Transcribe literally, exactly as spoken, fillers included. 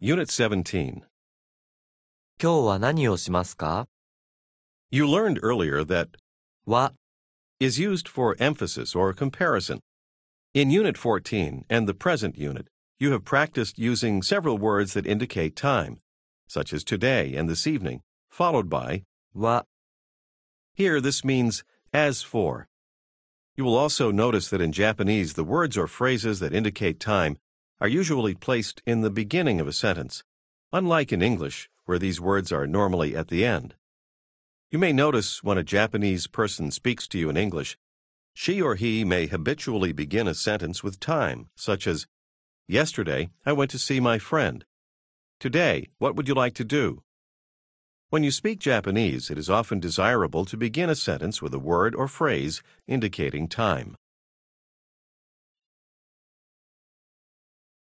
Unit seventeen. 今日は何をしますか You learned earlier that は is used for emphasis or comparison. In Unit fourteen and the present unit, you have practiced using several words that indicate time, such as today and this evening, followed by は here this means as for. You will also notice that in Japanese the words or phrases that indicate time are usually placed in the beginning of a sentence, unlike in English, where these words are normally at the end. You may notice when a Japanese person speaks to you in English, she or he may habitually begin a sentence with time, such as, Yesterday, I went to see my friend. Today, what would you like to do? When you speak Japanese, it is often desirable to begin a sentence with a word or phrase indicating time.